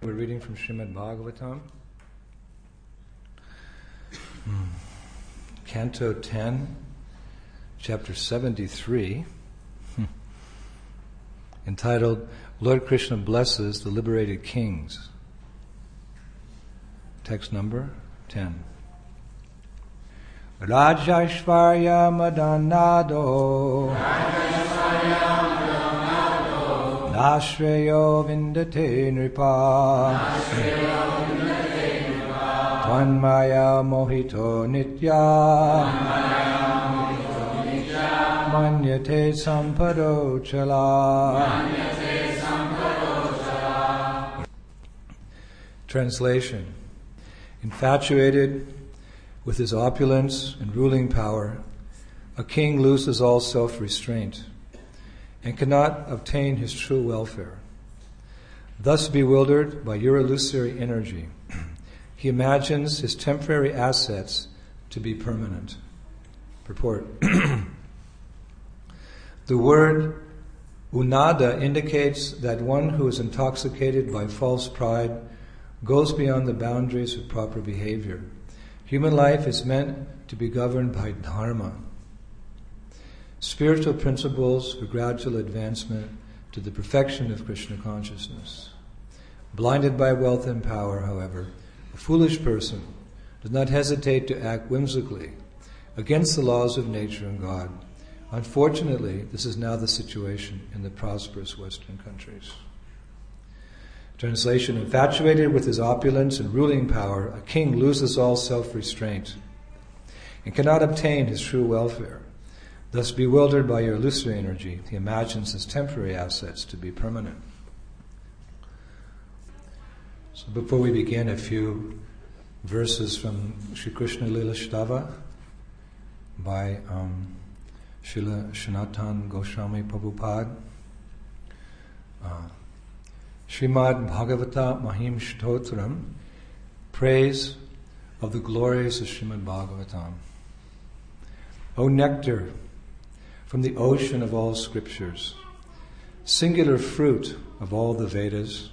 We're reading from Srimad Bhagavatam, Canto 10, Chapter 73, entitled, Lord Krishna Blesses the Liberated Kings. Text number 10. Rajashvarya Madanado Nashreyo Vindate Nripa Tvanmaya Mohito Nitya Manyate Sampado Chala. Translation. Infatuated with his opulence and ruling power, a king loses all self-restraint and cannot obtain his true welfare. Thus bewildered by your illusory energy, he imagines his temporary assets to be permanent. Purport. The word unada indicates that one who is intoxicated by false pride goes beyond the boundaries of proper behavior. Human life is meant to be governed by dharma, spiritual principles for gradual advancement to the perfection of Krishna consciousness. Blinded by wealth and power, however, a foolish person does not hesitate to act whimsically against the laws of nature and God. Unfortunately, this is now the situation in the prosperous Western countries. Translation. Infatuated with his opulence and ruling power, a king loses all self-restraint and cannot obtain his true welfare. Thus, bewildered by your illusory energy, he imagines his temporary assets to be permanent. So before we begin, a few verses from Sri Krishna Lila Shtava by Srila Sanatana Goswami Prabhupada. Srimad Bhagavata Mahim Shtotram, praise of the glories of Srimad Bhagavatam. O nectar from the ocean of all scriptures, singular fruit of all the Vedas,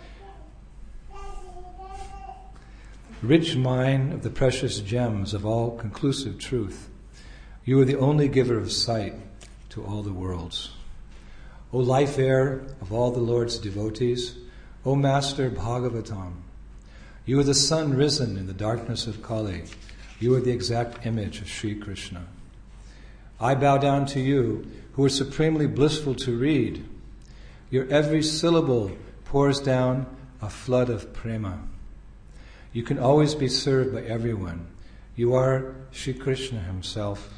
rich mine of the precious gems of all conclusive truth, you are the only giver of sight to all the worlds. O life air of all the Lord's devotees, O Master Bhagavatam, you are the sun risen in the darkness of Kali. You are the exact image of Sri Krishna. I bow down to you, who are supremely blissful to read. Your every syllable pours down a flood of prema. You can always be served by everyone. You are Sri Krishna himself.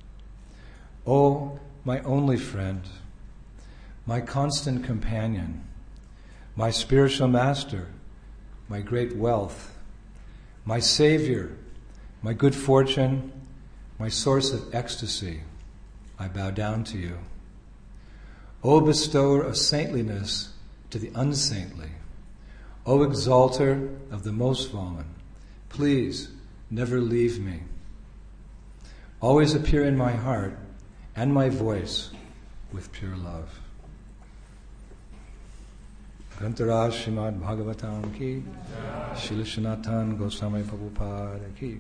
O my only friend, my constant companion, my spiritual master, my great wealth, my savior, my good fortune, my source of ecstasy, I bow down to you. O bestower of saintliness to the unsaintly, O exalter of the most fallen, please never leave me. Always appear in my heart and my voice with pure love. Grantaraj Srimad Bhagavatam ki, Srila Sanatana Goswami Prabhupada ki.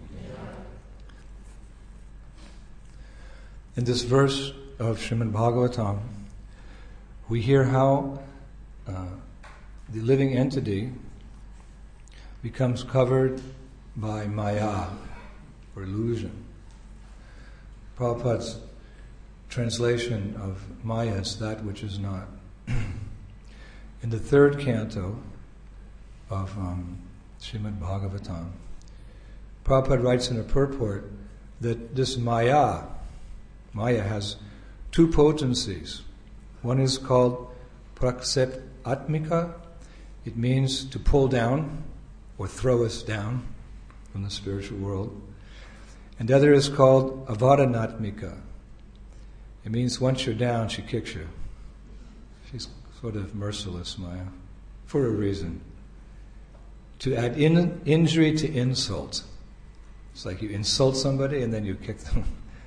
In this verse of Srimad Bhagavatam, we hear how the living entity becomes covered by maya, or illusion. Prabhupada's translation of maya is that which is not. In the third canto of Srimad Bhagavatam, Prabhupada writes in a purport that this maya has two potencies. One is called praksep atmika. It means to pull down or throw us down from the spiritual world. And the other is called avadanatmika. It means once you're down, she kicks you. She's sort of merciless, Maya, for a reason. To add injury to insult. It's like you insult somebody and then you kick them.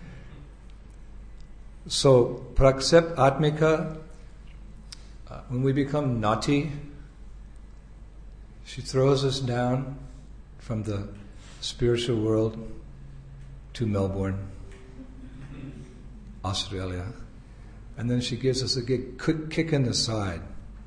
So, praksep atmika, when we become naughty, She throws us down from the spiritual world to Melbourne, Australia. And then she gives us a quick kick in the side.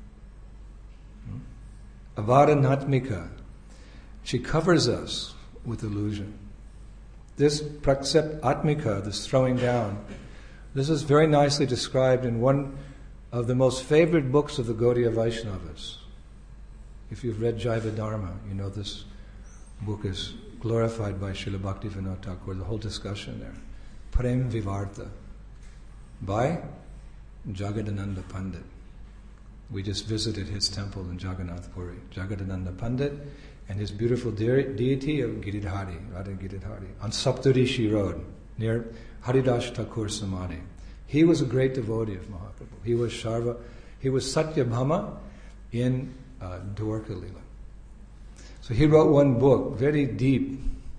Avadanatmika. She covers us with illusion. This praksept atmika, this throwing down, this is very nicely described in one of the most favorite books of the Gaudiya Vaishnavas. If you've read Jaiva Dharma, you know this book is glorified by Srila Bhaktivinoda Thakur, the whole discussion there. Prem Vivarta by Jagadananda Pandit. We just visited his temple in Jagannath Puri. Jagadananda Pandit and his beautiful deity of Giridhari, Radha Giridhari, on Saptarishi Road, near Haridas Thakur Samadhi. He was a great devotee of Mahaprabhu. He was Satyabhama in Dwarka Lila. So he wrote one book, very deep,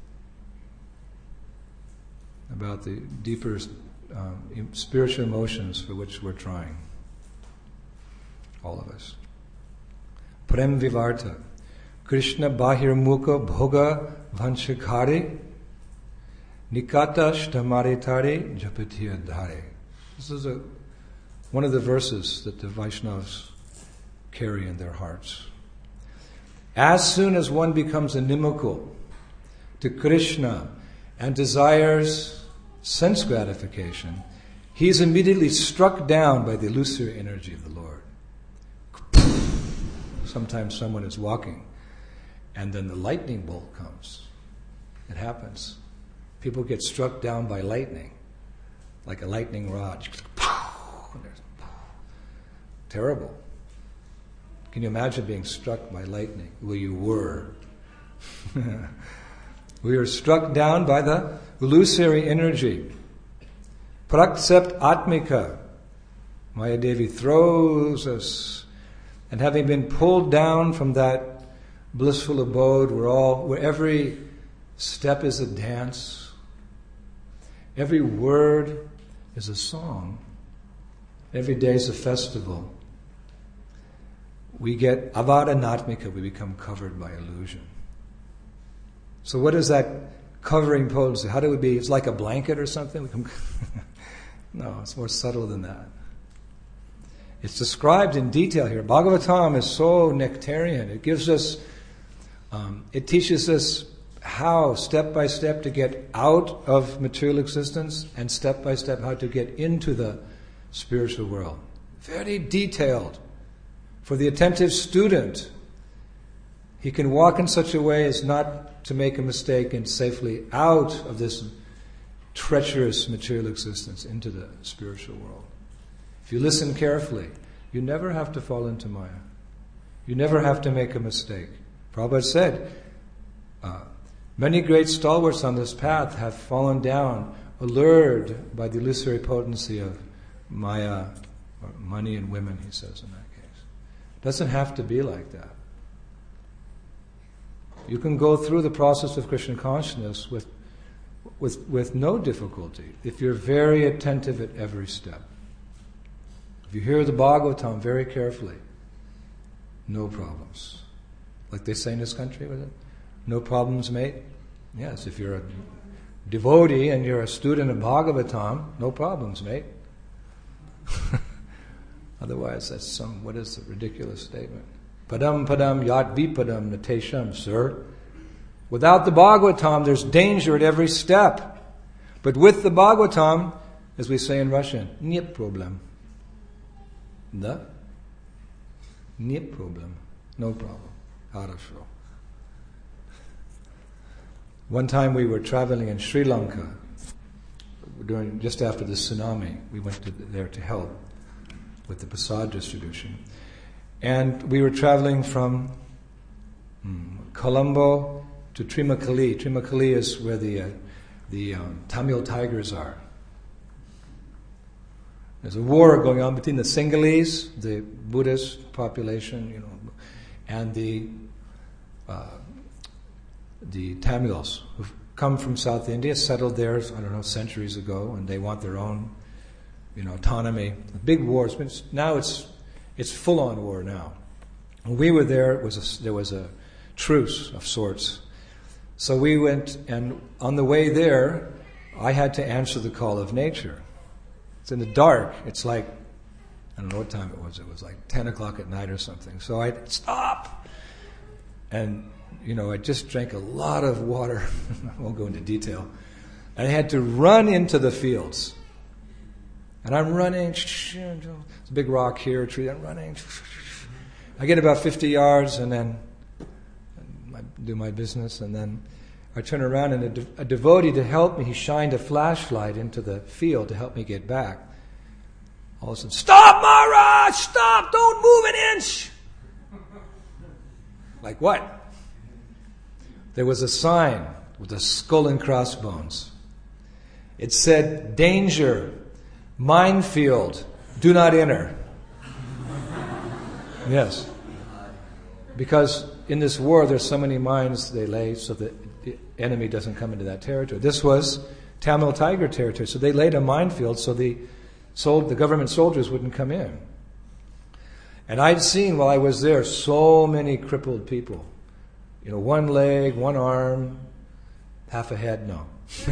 about the deeper spiritual emotions for which we're trying, all of us. Prem Vivarta, Krishna Bahirmukha Bhoga Vanshikari, Nikata Shtamaritari Japatiya Dhare. This is one of the verses that the Vaishnavas carry in their hearts. As soon as one becomes inimical to Krishna and desires sense gratification, he is immediately struck down by the illusory energy of the Lord. Sometimes someone is walking and then the lightning bolt comes. It happens. People get struck down by lightning, like a lightning rod. Terrible. Can you imagine being struck by lightning? Well, you were. We are struck down by the illusory energy. Praksept Atmika. Mayadevi throws us, and having been pulled down from that blissful abode where every step is a dance, every word is a song, every day is a festival, we get avadanatmika, we become covered by illusion. So what is that covering potency? How do we be? It's like a blanket or something? No, it's more subtle than that. It's described in detail here. Bhagavatam is so nectarian. It gives us, it teaches us how, step by step, to get out of material existence, and step by step how to get into the spiritual world. Very detailed. For the attentive student, he can walk in such a way as not to make a mistake and safely out of this treacherous material existence into the spiritual world. If you listen carefully, you never have to fall into Maya. You never have to make a mistake. Prabhupada said, many great stalwarts on this path have fallen down, allured by the illusory potency of Maya, or money and women, he says in that case. It doesn't have to be like that. You can go through the process of Krishna consciousness with no difficulty if you're very attentive at every step. If you hear the Bhagavatam very carefully, no problems. Like they say in this country, was it? No problems, mate? Yes, if you're a devotee and you're a student of Bhagavatam, no problems, mate. Otherwise, that's what is the ridiculous statement? Padam padam yat vipadam natesham, sir. Without the Bhagavatam, there's danger at every step. But with the Bhagavatam, as we say in Russian, нет problem. Да? Нет problem. No problem. Хорошо. One time we were traveling in Sri Lanka, just after the tsunami. We went there to help with the prasad distribution. And we were traveling from Colombo to Trimakali. Trimakali is where the Tamil Tigers are. There's a war going on between the Sinhalese, the Buddhist population, and the Tamils who've come from South India, settled there, centuries ago, and they want their own, autonomy. A big war. Now it's full-on war now. When we were there, there was truce of sorts. So we went, and on the way there, I had to answer the call of nature. It's in the dark. It's like, I don't know what time it was. It was like 10 o'clock at night or something. So I'd stop. And, I just drank a lot of water. I won't go into detail. And I had to run into the fields. And I'm running. There's a big rock here, a tree. I'm running. I get about 50 yards, and then I do my business, and then I turn around, and a devotee, to help me, he shined a flashlight into the field to help me get back. All of a sudden, "Stop, Maharaj! Stop! Don't move an inch!" Like what? There was a sign with a skull and crossbones. It said, "Danger, minefield, do not enter." Yes. Because in this war, there's so many mines they lay so that the enemy doesn't come into that territory. This was Tamil Tiger territory, so they laid a minefield so the government soldiers wouldn't come in. And I'd seen while I was there so many crippled people. One leg, one arm, half a head, no.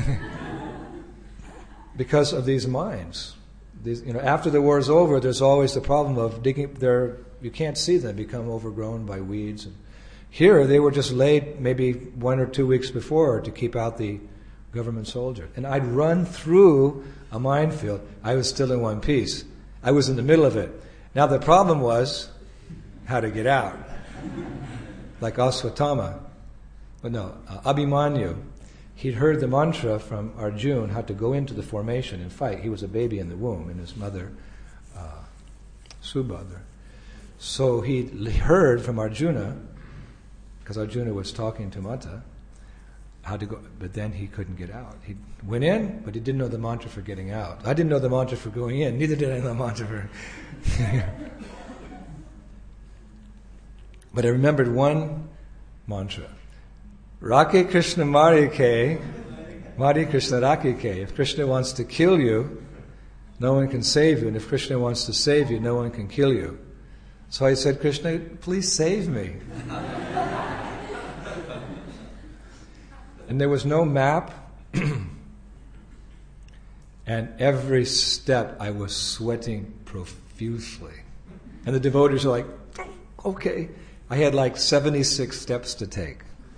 Because of these mines. After the war's over, there's always the problem of digging there. You can't see them, become overgrown by weeds. And here, they were just laid maybe 1 or 2 weeks before to keep out the government soldier. And I'd run through a minefield. I was still in one piece. I was in the middle of it. Now the problem was how to get out. Like Aswatthama. Abhimanyu. He'd heard the mantra from Arjuna how to go into the formation and fight. He was a baby in the womb, and his mother, Subhadra. So he heard from Arjuna, because Arjuna was talking to Mata, how to go, but then he couldn't get out. He went in, but he didn't know the mantra for getting out. I didn't know the mantra for going in, neither did I know the mantra for... But I remembered one mantra. Rakhe Krishna Mari Ke, Mari Krishna Rakhe Ke. If Krishna wants to kill you, no one can save you. And if Krishna wants to save you, no one can kill you. So I said, "Krishna, please save me." And there was no map. And every step I was sweating profusely. And the devotees were like, "Okay." I had like 76 steps to take.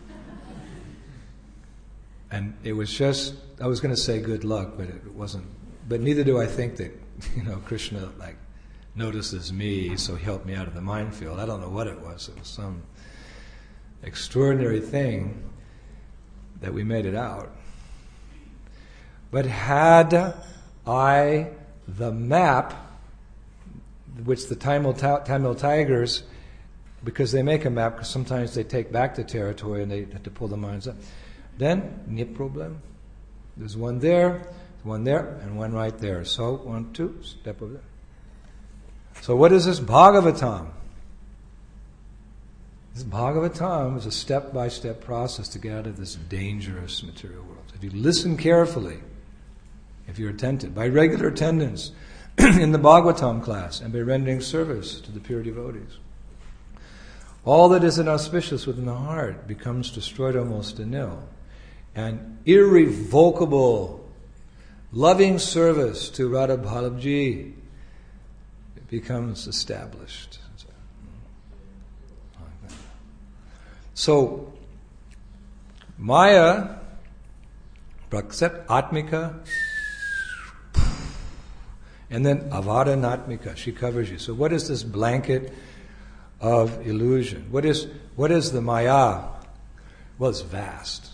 And it was just, I was going to say good luck, but it wasn't. But neither do I think that, Krishna notices me, so he helped me out of the minefield. I don't know what it was. It was some extraordinary thing that we made it out. But had I the map, which the Tamil Tigers, because they make a map, because sometimes they take back the territory and they have to pull the mines up, then no problem. There's one there, and one right there. So 1, 2, step over there. So what is this Bhagavatam? This Bhagavatam is a step-by-step process to get out of this dangerous material world. If you listen carefully, if you're attentive, by regular attendance in the Bhagavatam class, and by rendering service to the pure devotees, all that is inauspicious within the heart becomes destroyed almost to nil. And irrevocable, loving service to Radha Vallabhji becomes established. So, Maya, Praksat Atmika, and then Avadanatmika, she covers you. So what is this blanket of illusion? What is the Maya? Well, it's vast.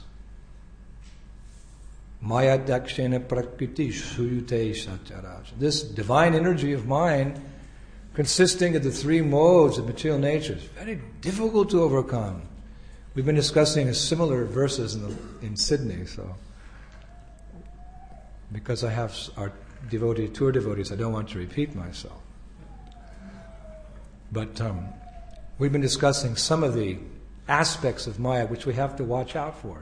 Maya dakshena prakriti suyute satyaraj. This divine energy of mind, consisting of the 3 modes of material nature, is very difficult to overcome. We've been discussing similar verses in Sydney, so because I have our tour devotees, I don't want to repeat myself. But we've been discussing some of the aspects of Maya which we have to watch out for.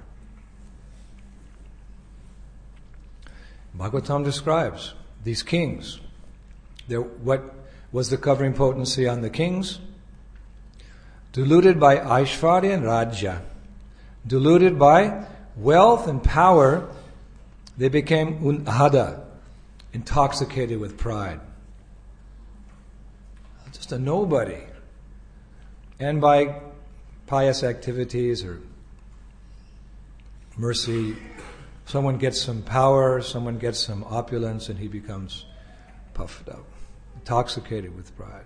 Bhagavatam describes these kings. What was the covering potency on the kings? Deluded by Aishvarya and Rajya, deluded by wealth and power, they became unhada, intoxicated with pride. Just a nobody. And by pious activities or mercy, someone gets some power, someone gets some opulence, and he becomes puffed up, intoxicated with pride.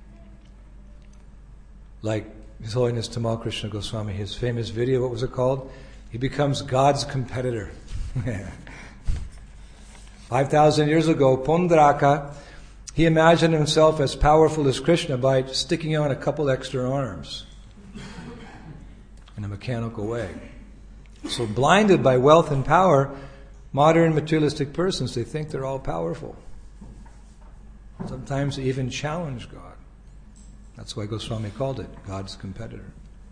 Like His Holiness Tamal Krishna Goswami, his famous video, what was it called? He becomes God's competitor. 5,000 years ago, Pondraka, he imagined himself as powerful as Krishna by sticking on a couple extra arms in a mechanical way. So blinded by wealth and power, modern materialistic persons, they think they're all powerful. Sometimes they even challenge God. That's why Goswami called it God's competitor.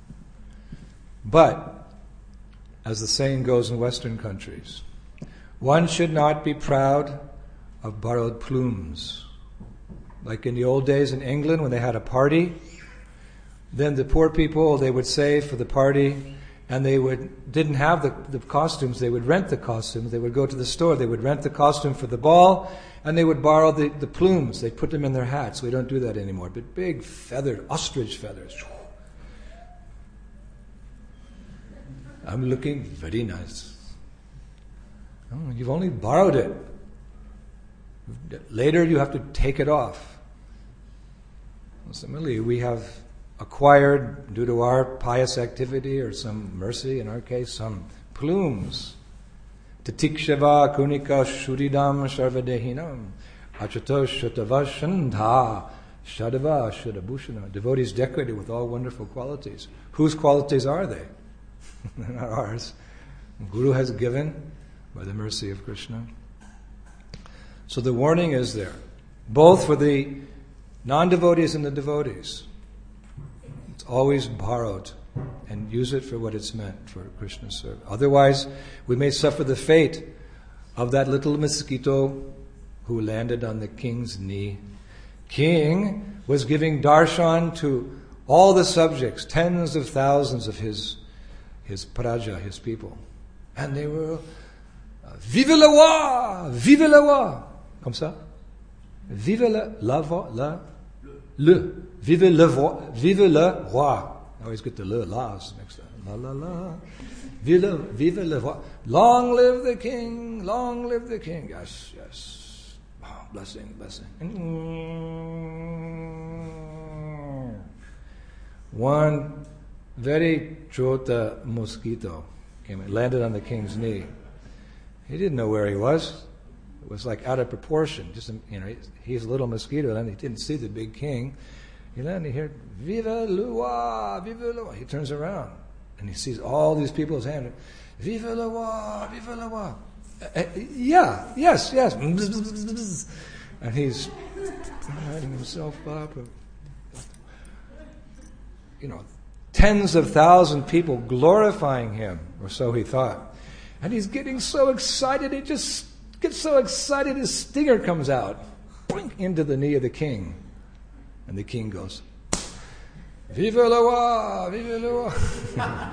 But, as the saying goes in Western countries, one should not be proud of borrowed plumes. Like in the old days in England when they had a party, then the poor people, they would save for the party, and they didn't have the costumes, they would rent the costumes, they would go to the store, they would rent the costume for the ball, and they would borrow the plumes, they'd put them in their hats. We don't do that anymore, but big feathered, ostrich feathers. I'm looking very nice. Oh, you've only borrowed it. Later you have to take it off. Similarly, we have acquired, due to our pious activity or some mercy, in our case, some plumes. Tatikshava kunika shuridam sharvadehinam achato shatava shandha shadava shadabhushana. Devotees decorated with all wonderful qualities. Whose qualities are they? They're not ours. Guru has given by the mercy of Krishna. So the warning is there, both for the non-devotees and the devotees. It's always borrowed, and use it for what it's meant, for Krishna's service. Otherwise, we may suffer the fate of that little mosquito who landed on the king's knee. King was giving darshan to all the subjects, tens of thousands of his praja, his people. And they were, Vive le roi! Vive le roi! Comme ça? Vive Vive le roi. I always get the le la's mixed up. La la la. Vive le roi. Long live the king. Long live the king. Yes, yes. Oh, blessing, blessing. One very chota mosquito came and landed on the king's knee. He didn't know where he was. It was like out of proportion. Just, he's a little mosquito, and he didn't see the big king. He landed here, Vive le roi, Vive le roi. He turns around and he sees all these people's hands. Vive le roi, Vive le roi. Yes. And he's lighting himself up. Tens of thousands of people glorifying him, or so he thought. And he's getting so excited, he just gets so excited his stinger comes out, boink, into the knee of the king. And the king goes, Vive le roi, Vive le roi.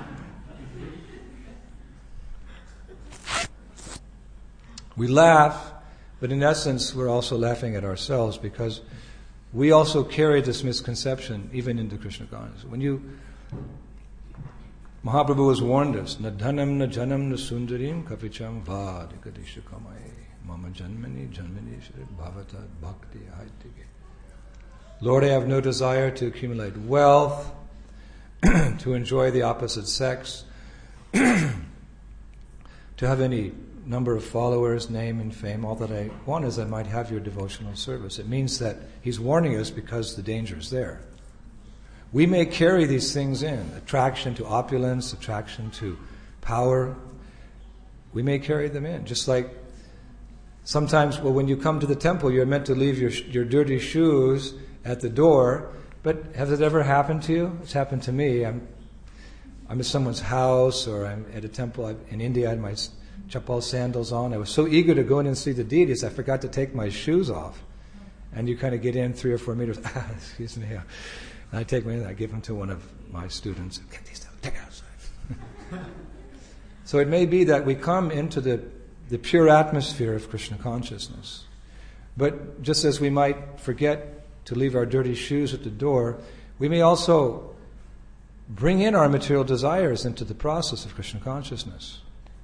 We laugh, but in essence we're also laughing at ourselves, because we also carry this misconception even into Krishna consciousness. Mahaprabhu has warned us, na dhanam na janam na sundarim kapicham vadikadisha kamai mama janmani shri bhavata bhakti ahaitige. Lord, I have no desire to accumulate wealth, to enjoy the opposite sex, to have any number of followers, name and fame. All that I want is I might have your devotional service. It means that he's warning us because the danger is there. We may carry these things in, attraction to opulence, attraction to power. We may carry them in. Just like sometimes, when you come to the temple, you're meant to leave your dirty shoes at the door. But has it ever happened to you? It's happened to me. I'm at someone's house, or I'm at a temple in India. I had my chappal sandals on. I was so eager to go in and see the deities, I forgot to take my shoes off. And you kind of get in 3 or 4 meters. Excuse me. And I give them to one of my students. Get these stuff, take it outside. So it may be that we come into the pure atmosphere of Krishna consciousness. But just as we might forget to leave our dirty shoes at the door, we may also bring in our material desires into the process of Krishna consciousness.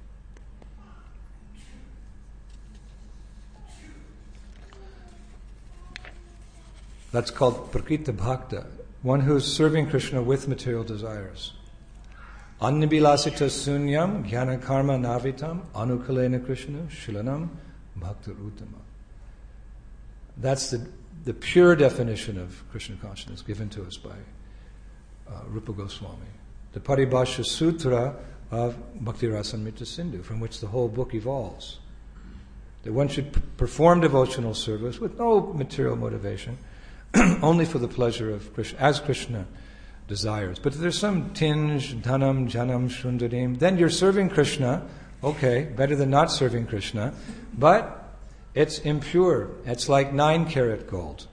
That's called Prakrita Bhakta, one who's serving Krishna with material desires. Annibilasita sunyam jnana karma navitam anukalena Krishna shilanam bhakta uttama. That's the pure definition of Krishna consciousness given to us by Rupa Goswami. The Paribhasha Sutra of Bhakti Rasamrita Sindhu, from which the whole book evolves. That one should perform devotional service with no material motivation, only for the pleasure of Krishna, as Krishna desires. But if there's some tinge, dhanam, janam, shundarim, then you're serving Krishna, okay, better than not serving Krishna, but it's impure. It's like 9-karat gold.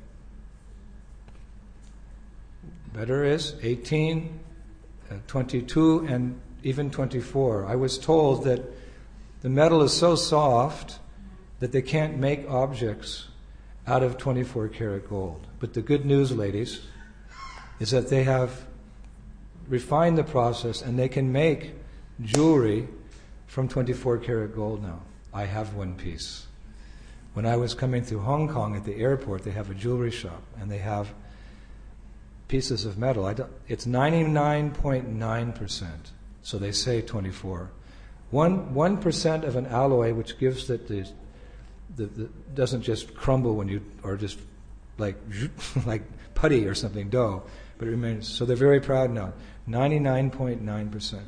Better is 18, 22, and even 24. I was told that the metal is so soft that they can't make objects out of 24-karat gold. But the good news, ladies, is that they have refined the process and they can make jewelry from 24-karat gold now. I have one piece. When I was coming through Hong Kong at the airport, they have a jewelry shop and they have pieces of metal. It's 99.9%. So they say 24. 1% of an alloy, which gives that the doesn't just crumble when you, or just like putty or something, dough, but it remains. So they're very proud now. 99.9%.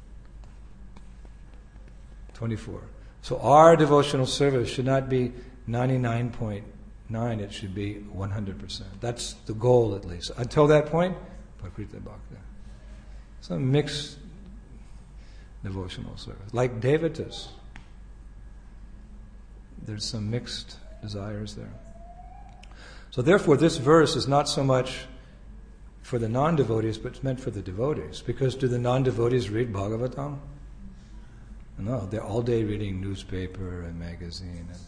24. So our devotional service should not be 99.9, it should be 100%. That's the goal, at least. Until that point, Prakriti Bhakta. Some mixed devotional service. Like Devatas. There's some mixed desires there. So therefore, this verse is not so much for the non-devotees, but it's meant for the devotees. Because do the non-devotees read Bhagavatam? No, they're all day reading newspaper and magazine. And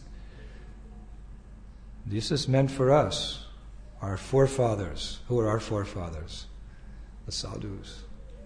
this is meant for us, our forefathers. Who are our forefathers? The sadhus.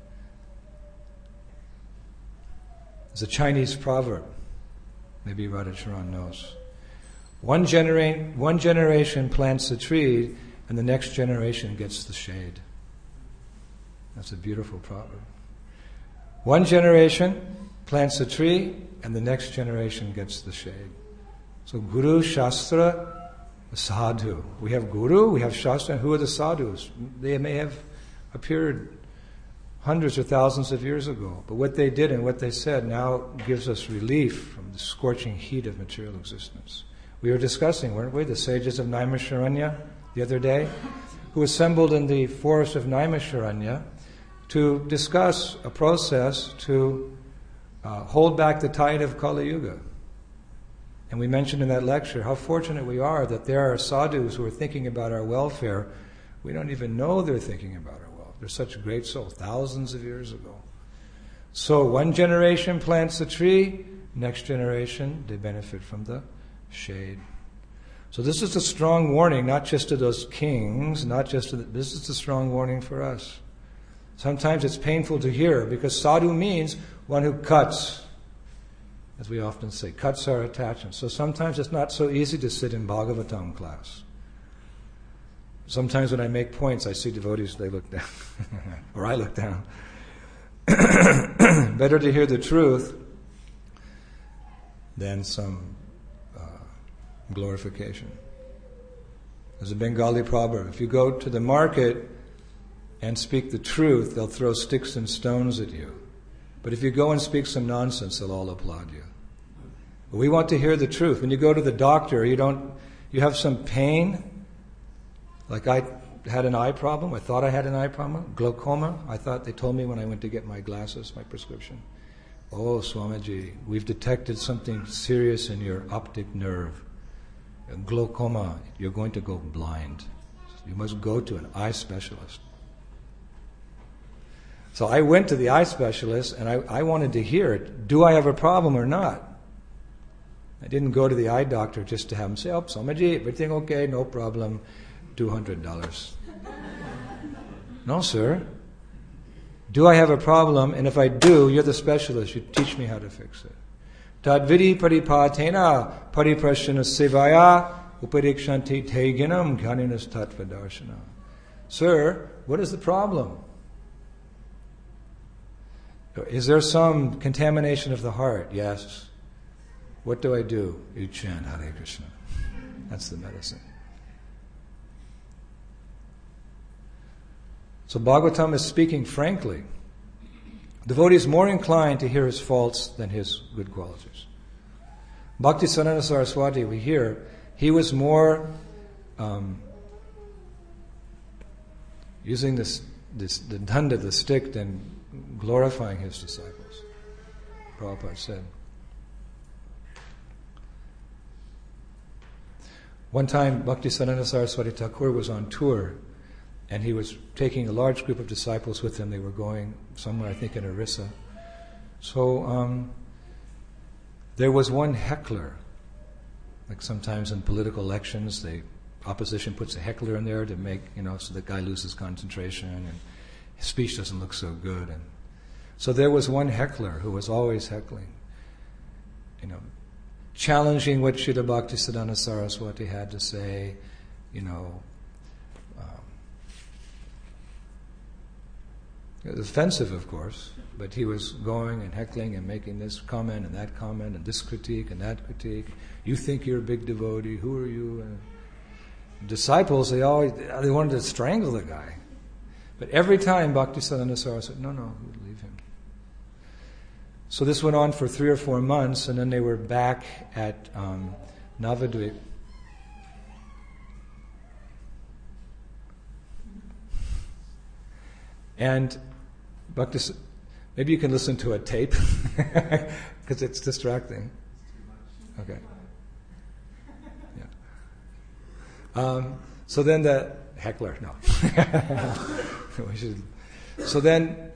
There's a Chinese proverb. Maybe Radhacharan knows. One generation plants the tree, and the next generation gets the shade. That's a beautiful proverb. One generation plants a tree, and the next generation gets the shade. So Guru, Shastra, Sadhu. We have Guru, we have Shastra, and who are the sadhus? They may have appeared hundreds or thousands of years ago, but what they did and what they said now gives us relief from the scorching heat of material existence. We were discussing, weren't we, the sages of Naimisharanya the other day, who assembled in the forest of Naimisharanya to discuss a process to hold back the tide of Kali Yuga. And we mentioned in that lecture how fortunate we are that there are sadhus who are thinking about our welfare. We don't even know they're thinking about our welfare. They're such great souls, thousands of years ago. So one generation plants a tree, next generation they benefit from the shade. So this is a strong warning, not just to those kings, this is a strong warning for us. Sometimes it's painful to hear because sadhu means one who cuts, as we often say, cuts our attachments. So sometimes it's not so easy to sit in Bhagavatam class. Sometimes when I make points, I see devotees, they look down. Or I look down. Better to hear the truth than some glorification. There's a Bengali proverb. If you go to the market and speak the truth, they'll throw sticks and stones at you. But if you go and speak some nonsense, they'll all applaud you. But we want to hear the truth. When you go to the doctor, you have some pain. Like I had an eye problem. I thought I had an eye problem. Glaucoma. I thought they told me when I went to get my glasses, my prescription. Oh, Swamiji, we've detected something serious in your optic nerve. Glaucoma. You're going to go blind. You must go to an eye specialist. So I went to the eye specialist and I wanted to hear it. Do I have a problem or not? I didn't go to the eye doctor just to have him say, oh, Swamiji, everything okay, no problem, $200. No, sir. Do I have a problem? And if I do, you're the specialist. You teach me how to fix it. Tadvidi paripatena pariprashana sevaya uparikshanti teginam ghaninas tattvadarshana. Sir, what is the problem? Is there some contamination of the heart? Yes. What do I do? You chant Hare Krishna. That's the medicine. So Bhagavatam is speaking frankly. Devotee is more inclined to hear his faults than his good qualities. Bhaktisiddhanta Saraswati, we hear, he was more using the danda, the stick, than glorifying his disciples. Prabhupada said. One time, Bhaktisiddhanta Saraswati Thakur was on tour, and he was taking a large group of disciples with him. They were going somewhere, I think, in Orissa. So there was one heckler. Like sometimes in political elections, the opposition puts a heckler in there to make, so the guy loses concentration and his speech doesn't look so good. And so there was one heckler who was always heckling, challenging what Srila Bhaktisiddhanta Saraswati had to say, It was offensive, of course, but he was going and heckling and making this comment and that comment and this critique and that critique. You think you're a big devotee, who are you? And disciples, they wanted to strangle the guy. But every time Bhaktisiddhanta Saraswati said, no, leave him. So this went on for 3 or 4 months, and then they were back at Navadvip. And maybe you can listen to a tape, because it's distracting. Okay. Yeah. So then the heckler, no. So then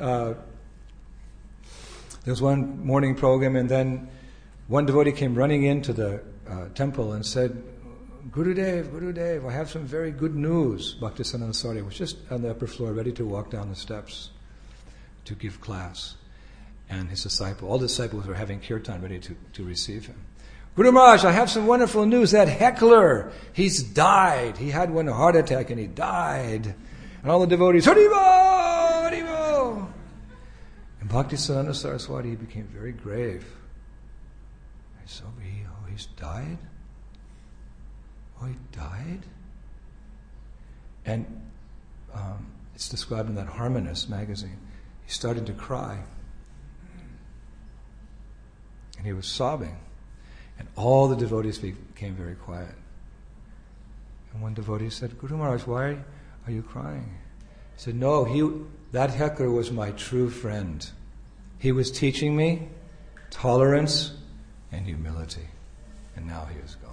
there was one morning program, and then one devotee came running into the temple and said, Gurudev, I have some very good news. Bhaktisiddhanta Saraswati was just on the upper floor, ready to walk down the steps to give class. And all the disciples were having kirtan, ready to receive him. Guru Maharaj, I have some wonderful news. That heckler, he's died. He had one heart attack and he died. And all the devotees, Haribo, Haribo. And Bhaktisiddhanta Saraswati became very grave. So he's died? Oh, he died? And it's described in that Harmonist magazine. He started to cry. And he was sobbing. And all the devotees became very quiet. And one devotee said, Guru Maharaj, why are you crying? He said, no, that heckler was my true friend. He was teaching me tolerance and humility. And now he is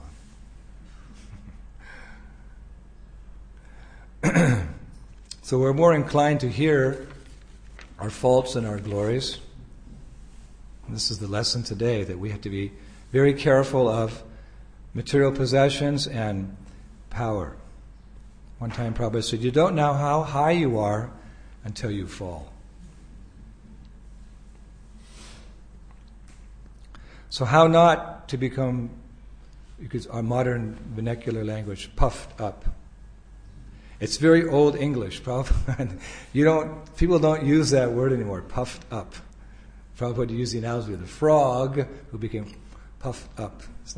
gone. So we're more inclined to hear our faults and our glories. And this is the lesson today, that we have to be very careful of material possessions and power. One time Prabhupada said, you don't know how high you are until you fall. So how not to become, because our modern vernacular language, puffed up. It's very old English, Prabhupada. People don't use that word anymore, puffed up. Prabhupada used the analogy of the frog who became puffed up. It's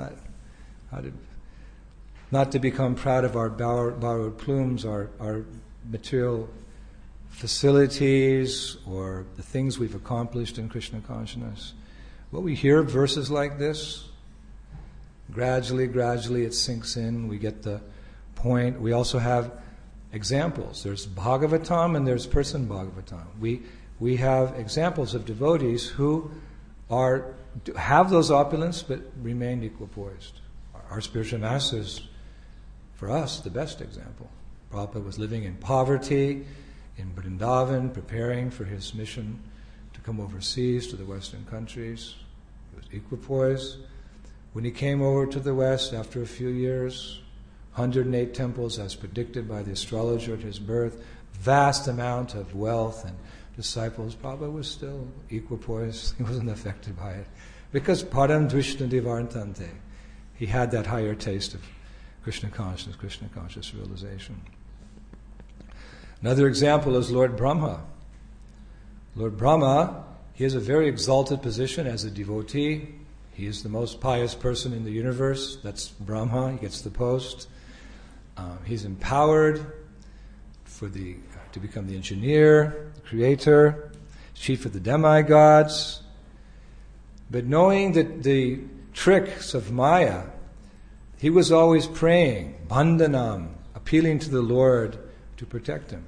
not to become proud of our borrowed plumes, our material facilities, or the things we've accomplished in Krishna consciousness. What we hear verses like this, gradually it sinks in. We get the point. We also have examples. There's Bhagavatam and there's Person Bhagavatam. We have examples of devotees who have those opulence but remain equipoised. Our spiritual master is, for us, the best example. Prabhupada was living in poverty in Vrindavan, preparing for his mission to come overseas to the Western countries. He was equipoise. When he came over to the West after a few years, 108 temples as predicted by the astrologer at his birth, vast amount of wealth and disciples. Prabhupada was still equipoise. He wasn't affected by it. Because param drishna divartante. He had that higher taste of Krishna conscious realization. Another example is Lord Brahma. Lord Brahma, he has a very exalted position as a devotee. He is the most pious person in the universe. That's Brahma. He gets the post. He's empowered to become the engineer, the creator, chief of the demigods. But knowing that the tricks of Maya, he was always praying, bandhanam, appealing to the Lord to protect him.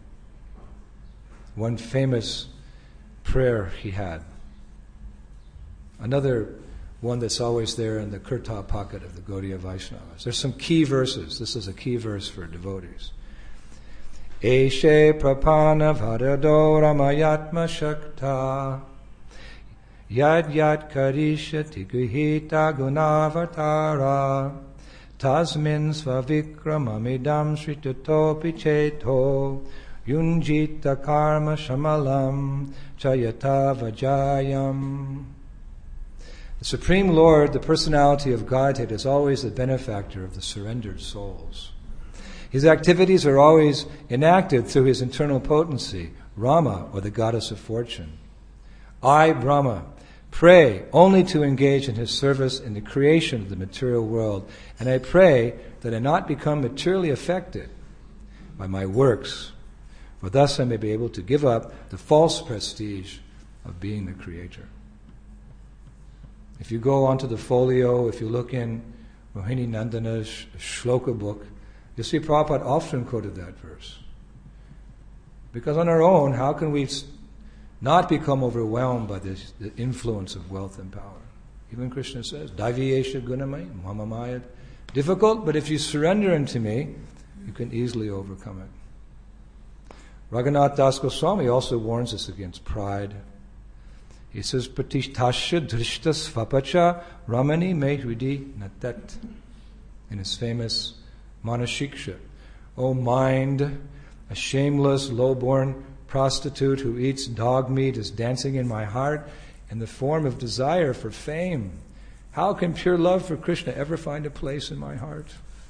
One famous prayer he had. Another one that's always there in the Kirta pocket of the Gaudiya Vaishnavas. There's some key verses. This is a key verse for devotees. Eshe prapana varado ramayatma shakta yad yad karishati guhita gunavatara tasmin svavikramamidam sritatopi cheto yunjita karma shamalam chayata vajayam. The Supreme Lord, the personality of Godhead, is always the benefactor of the surrendered souls. His activities are always enacted through his internal potency, Rama, or the goddess of fortune. I, Brahma, pray only to engage in his service in the creation of the material world, and I pray that I not become materially affected by my works, for thus I may be able to give up the false prestige of being the creator. If you go onto the folio, if you look in Rohini Nandana's Shloka book, you'll see Prabhupada often quoted that verse. Because on our own, how can we not become overwhelmed by the influence of wealth and power? Even Krishna says, Daiviyesha gunamai, mamamaya. Difficult, but if you surrender unto me, you can easily overcome it. Raghunath Das Goswami also warns us against pride. He says, Pratishtasya drishta svapacha ramani me hridi natat. In his famous Manashiksha. O mind, a shameless, low-born prostitute who eats dog meat is dancing in my heart in the form of desire for fame. How can pure love for Krishna ever find a place in my heart?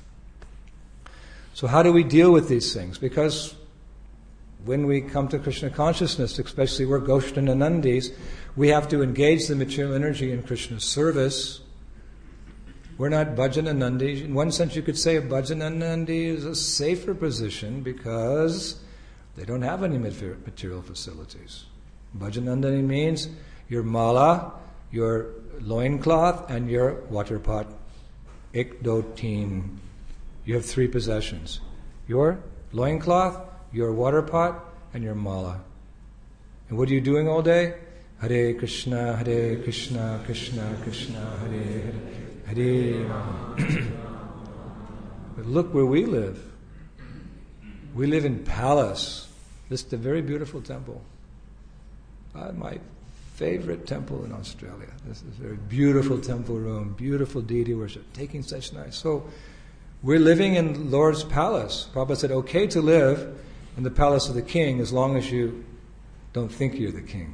So how do we deal with these things? Because when we come to Krishna consciousness, especially we're Goshthananandis, we have to engage the material energy in Krishna's service. We're not Bhajananandis. In one sense, you could say a Bhajananandi is a safer position because they don't have any material facilities. Bhajananandi means your mala, your loincloth, and your water pot. Ek do teen. You have three possessions. Your loincloth, your water pot, and your mala. And what are you doing all day? Hare Krishna, Krishna Krishna, Hare Hare, Hare. But look where we live. We live in Palace. This is a very beautiful temple. My favorite temple in Australia. This is a very beautiful temple room, beautiful deity worship, taking such nice. So we're living in Lord's palace. Prabhupada said, okay to live in the palace of the king as long as you don't think you're the king.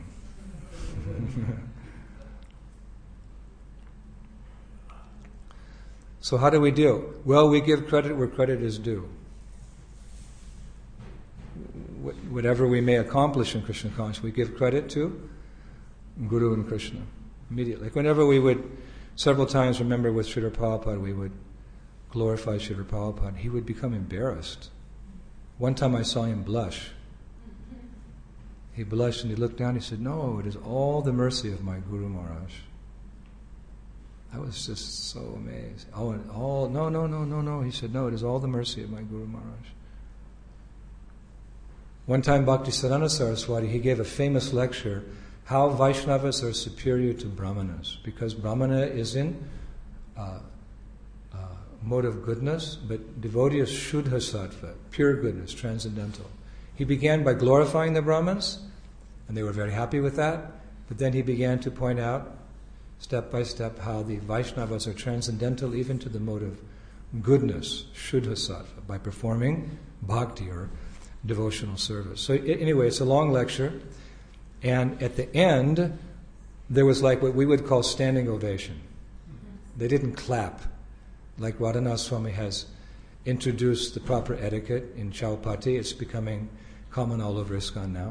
So how do we deal? Well, we give credit where credit is due. Whatever we may accomplish in Krishna consciousness, we give credit to Guru and Krishna immediately. Like whenever we would, several times, remember with Srila Prabhupada, we would glorify Srila Prabhupada, he would become embarrassed. One time I saw him blush. He blushed and he looked down and he said, no, it is all the mercy of my Guru Maharaj. I was just so amazed. No. He said, no, it is all the mercy of my Guru Maharaj. One time Bhaktisiddhanta Saraswati, he gave a famous lecture, how Vaishnavas are superior to Brahmanas. Because Brahmana is in mode of goodness, but devotee is Shuddha Sattva, pure goodness, transcendental. He began by glorifying the Brahmins, and they were very happy with that, but then he began to point out, step by step, how the Vaishnavas are transcendental even to the mode of goodness, Shuddha Sattva, by performing bhakti or devotional service. So anyway, it's a long lecture, and at the end, there was like what we would call standing ovation. They didn't clap, like Radhanath Swami has introduced the proper etiquette in Chaupati. It's becoming common all over ISKCON now.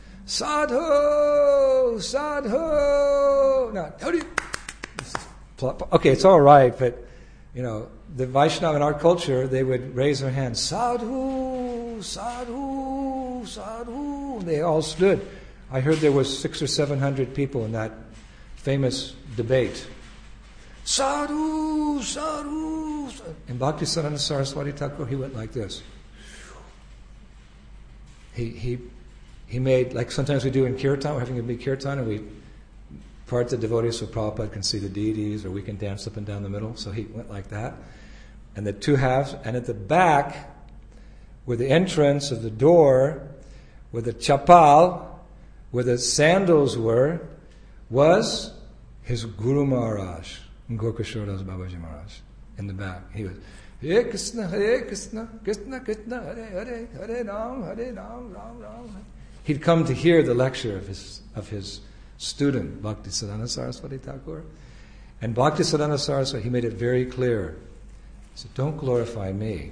Sadhu! Sadhu! Now, how do you... Okay, it's all right, but, the Vaishnava in our culture, they would raise their hands, Sadhu! Sadhu! Sadhu! And they all stood. I heard there was 600 or 700 people in that famous debate. Sadhu! Sadhu! And Bhaktisiddhanta Saraswati Thakur, he went like this. He made, like sometimes we do in Kirtan, we're having a big Kirtan, and we part the devotees so Prabhupada can see the deities, or we can dance up and down the middle. So he went like that. And the two halves, and at the back, where the entrance of the door, where the chapal, where the sandals were, was his Guru Maharaj, Gorkashore Das Babaji Maharaj, in the back. He was, Hare Krishna, Krishna Krishna, Hare Hare, Hare Ram, Ram Ram. He'd come to hear the lecture of his student, Bhaktisiddhanta Saraswati Thakur. And Bhaktisiddhanta Saraswati, he made it very clear. He said, don't glorify me.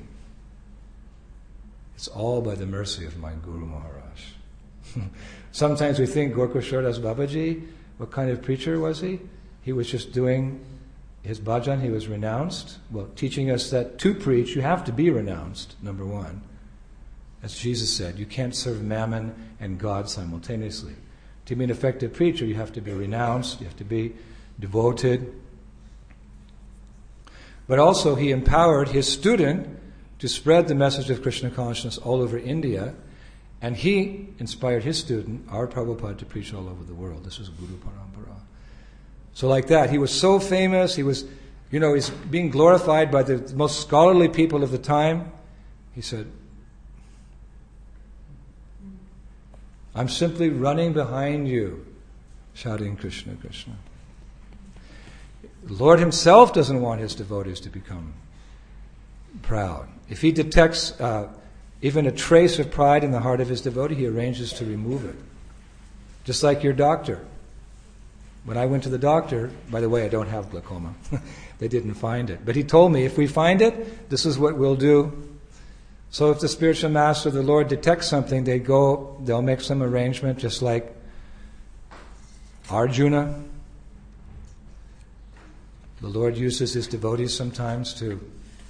It's all by the mercy of my Guru Maharaj. Sometimes we think Gorkashore Das Babaji, what kind of preacher was he? He was just doing his bhajan, he was renounced. Well, teaching us that to preach, you have to be renounced, number one. As Jesus said, you can't serve mammon and God simultaneously. To be an effective preacher, you have to be renounced, you have to be devoted. But also, he empowered his student to spread the message of Krishna consciousness all over India, and he inspired his student, our Prabhupada, to preach all over the world. This was Guru Parampara. So like that, he was so famous, he was, he's being glorified by the most scholarly people of the time. He said, I'm simply running behind you, shouting Krishna, Krishna. The Lord himself doesn't want his devotees to become proud. If he detects even a trace of pride in the heart of his devotee, he arranges to remove it. Just like your doctor. When I went to the doctor, by the way, I don't have glaucoma. They didn't find it. But he told me, if we find it, this is what we'll do. So if the spiritual master, the Lord, detects something, they'll make some arrangement, just like Arjuna. The Lord uses his devotees sometimes to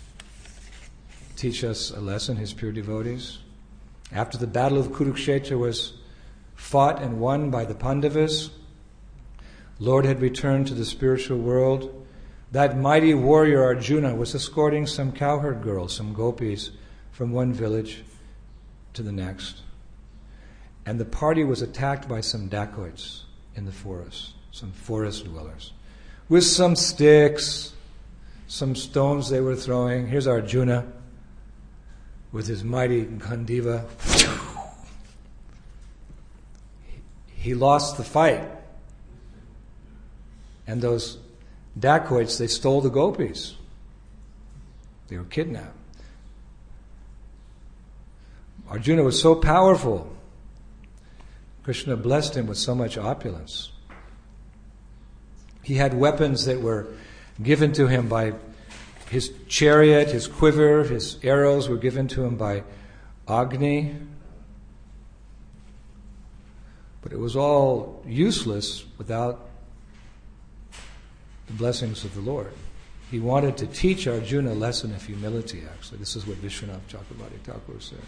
teach us a lesson, his pure devotees. After the battle of Kurukshetra was fought and won by the Pandavas, Lord had returned to the spiritual world. That mighty warrior Arjuna was escorting some cowherd girls, some gopis, from one village to the next. And the party was attacked by some dacoits in the forest, some forest dwellers, with some sticks, some stones they were throwing. Here's Arjuna with his mighty Gandiva. He lost the fight. And those dacoits, they stole the gopis. They were kidnapped. Arjuna was so powerful. Krishna blessed him with so much opulence. He had weapons that were given to him by his chariot, his quiver, his arrows were given to him by Agni. But it was all useless without the blessings of the Lord. He wanted to teach Arjuna a lesson of humility, actually. This is what Vishwanath Chakravarti Thakur says.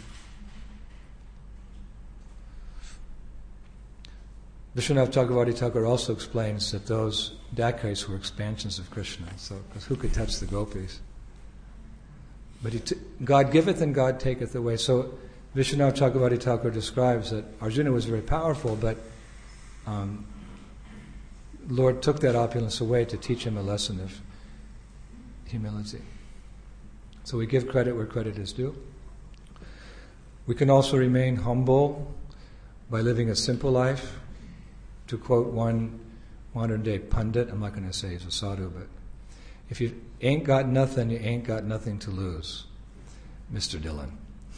Vishwanath Chakravarti Thakur also explains that those dacoits were expansions of Krishna. So, because who could touch the gopis? But God giveth and God taketh away. So Vishwanath Chakravarti Thakur describes that Arjuna was very powerful, but Lord took that opulence away to teach him a lesson of humility. So we give credit where credit is due. We can also remain humble by living a simple life. To quote one modern day pundit, I'm not going to say he's a sadhu, but if you ain't got nothing, you ain't got nothing to lose. Mr. Dillon.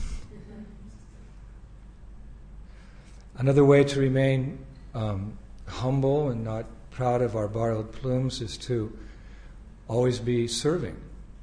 Another way to remain humble and not proud of our borrowed plumes is to always be serving.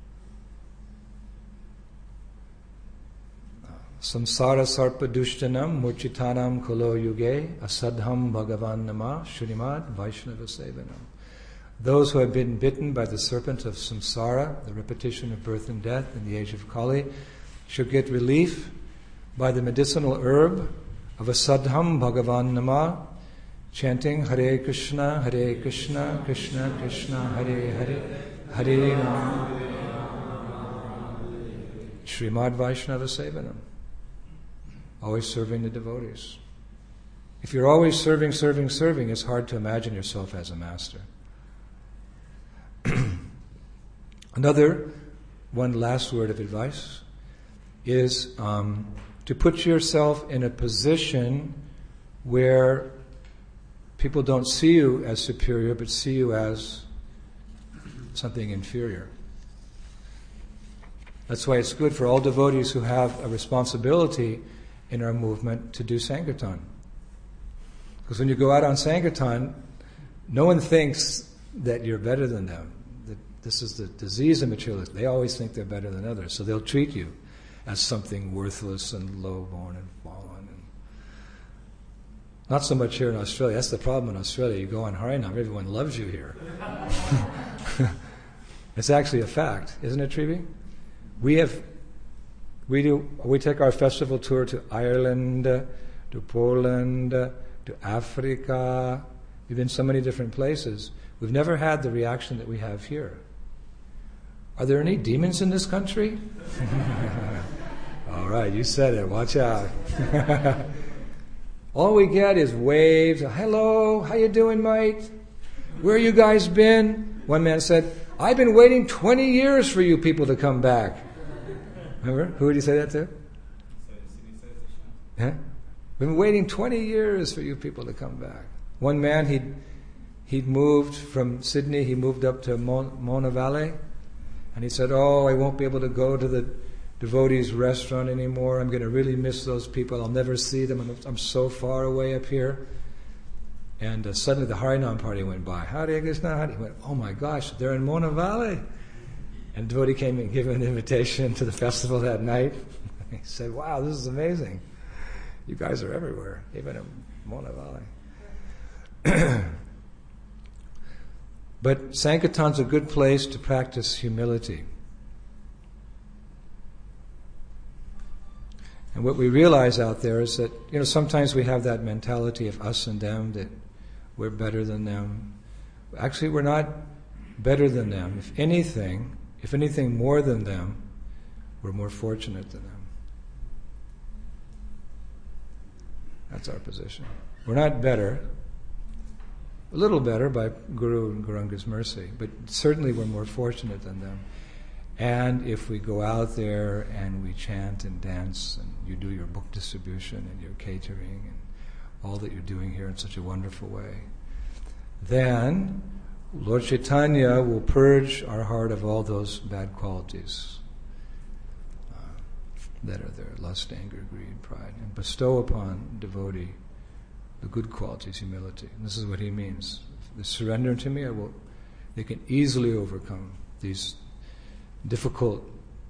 Samsara sarpa dushtanam murchitanam kolo yuge asadham bhagavan nama shurimad vaishnava sevanam. Those who have been bitten by the serpent of samsara, the repetition of birth and death in the age of Kali, should get relief by the medicinal herb of asadham bhagavan nama, chanting Hare Krishna, Krishna Krishna, Hare Hare, Hare Rama, Srimad Vaishnava Sevanam. Always serving the devotees. If you're always serving, it's hard to imagine yourself as a master. One last word of advice is to put yourself in a position where people don't see you as superior, but see you as something inferior. That's why it's good for all devotees who have a responsibility in our movement to do Sankirtan. Because when you go out on Sankirtan, no one thinks that you're better than them. That this is the disease of materialism. They always think they're better than others. So they'll treat you as something worthless and low-born and fallen. And not so much here in Australia. That's the problem in Australia. You go on Harinam, everyone loves you here. It's actually a fact, isn't it, Trivi? We take our festival tour to Ireland, to Poland, to Africa. We've been so many different places. We've never had the reaction that we have here. Are there any demons in this country? All right, you said it. Watch out. All we get is waves. Hello, how you doing, mate? Where you guys been? One man said, I've been waiting 20 years for you people to come back. Remember? Who did he say that to? Yeah? We've been waiting 20 years for you people to come back. One man, he'd moved from Sydney, he moved up to Mona Valley, and he said, I won't be able to go to the devotees' restaurant anymore. I'm going to really miss those people. I'll never see them. I'm so far away up here. And suddenly the Harinam party went by. Hare Krishna, Hare. He went, oh my gosh, they're in Mona Valley. And the devotee came and gave him an invitation to the festival that night. He said, wow, this is amazing. You guys are everywhere, even in Mona Valley. But Sankirtan's a good place to practice humility. And what we realize out there is that, sometimes we have that mentality of us and them, that we're better than them. Actually, we're not better than them. If anything more than them, we're more fortunate than them. That's our position. We're not better. A little better by Guru and Gauranga's mercy, but certainly we're more fortunate than them. And if we go out there and we chant and dance, and you do your book distribution and your catering and all that you're doing here in such a wonderful way, then Lord Chaitanya will purge our heart of all those bad qualities that are there, lust, anger, greed, pride, and bestow upon devotee the good qualities, humility. And this is what he means. If they surrender to me, they can easily overcome these difficult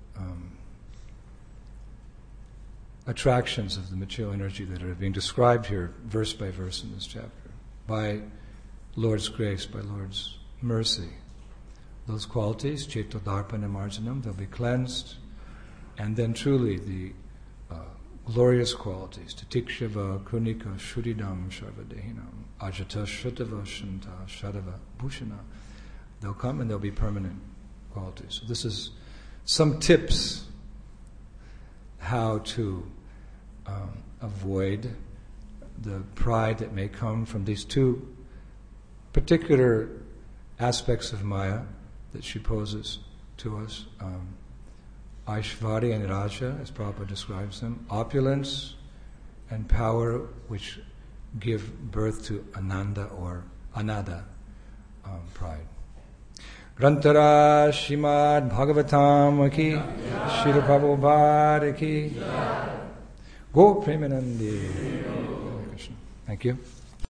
attractions of the material energy that are being described here, verse by verse in this chapter, by Lord's grace, by Lord's mercy. Those qualities, Cetodarpana Marjanam, they'll be cleansed, and then truly the glorious qualities, Tatikshava, Kunika, Shuddhidam, Sharvadehinam, Ajata, Shrutava, Shanta, Shadava, Bhushana, they'll come and they'll be permanent qualities. So this is some tips how to avoid the pride that may come from these two particular aspects of Maya that she poses to us, Aishvarya and Raja, as Prabhupada describes them, opulence and power which give birth to Ananda or Anada, pride. Grantara Srimad Bhagavatam ki, Srila Prabhupada ki, Go Premanandi. Thank you.